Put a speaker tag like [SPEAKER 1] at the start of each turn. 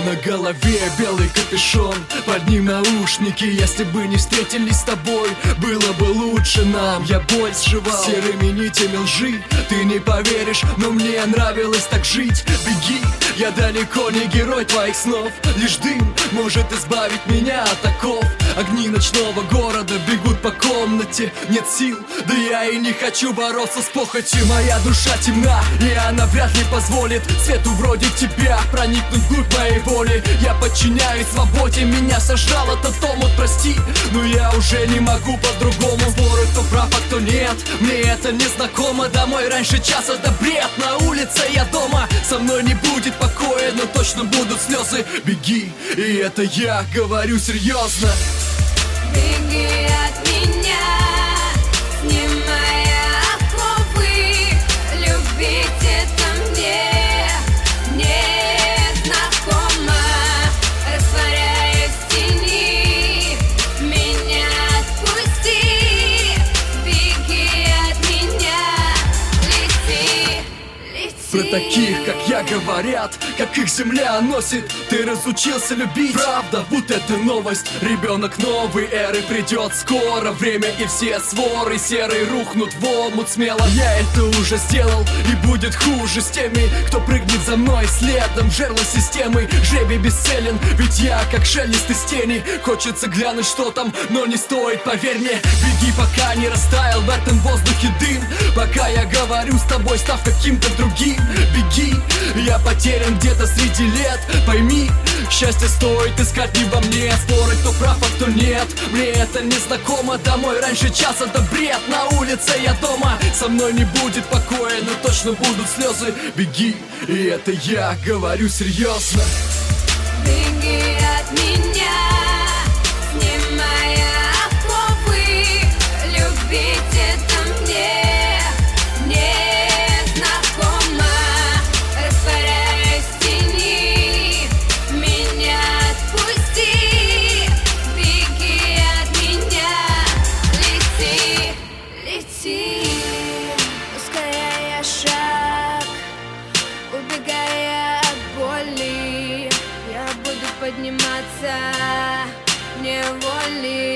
[SPEAKER 1] На голове белый капюшон, под ним наушники. Если бы не встретились с тобой, было бы лучше нам. Я боль сживал серыми нитями лжи. Ты не поверишь, но мне нравилось так жить. Беги, я далеко не герой твоих снов. Лишь дым может избавить меня от оков. Огни ночного города бегут по комнате. Нет сил, да я и не хочу бороться с похотью. Моя душа темна, и она вряд ли позволит свету вроде тебя проникнуть вглубь моей воли. Я подчиняюсь свободе, меня сожрал этот омут, прости, но я уже не могу по-другому. Споры, кто прав, а кто нет, мне это не знакомо. Домой раньше часа, да бред, на улице я дома. Со мной не будет покоя, но точно будут слезы. Беги, и это я говорю серьезно.
[SPEAKER 2] Беги от меня, снимая оковы. Любить это мне незнакомо. Растворяясь в тени, меня отпусти. Беги от меня, лети, лети.
[SPEAKER 1] Про таких, как я, говорят, как их земля носит. Ты разучился любить, правда, вот это новость. Ребенок новой эры придет скоро. Время и все своры серые рухнут в омут смело. Я это уже сделал, и будет хуже с теми, кто прыгнет за мной следом. Жерло системы, жребий бесцелен, ведь я как шелест из тени. Хочется глянуть, что там, но не стоит, поверь мне. Беги, пока не растаял в этом воздухе дым. Пока я говорю с тобой, став каким-то другим. Беги, я потерян где-то среди лет. Пойми, счастье стоит искать не во мне. Споры, кто прав, а кто нет, мне это не знакомо. Домой раньше часа, да бред, на улице я дома. Со мной не будет покоя, но точно будут слезы. Беги, и это я говорю серьезно.
[SPEAKER 2] Беги от меня, снимая оковы. Любить это мне незнакомо. Растворяясь в тени, меня отпусти. Беги от меня, лети, лети. Ускоряя шаг, убегая от боли, я буду подниматься неволей.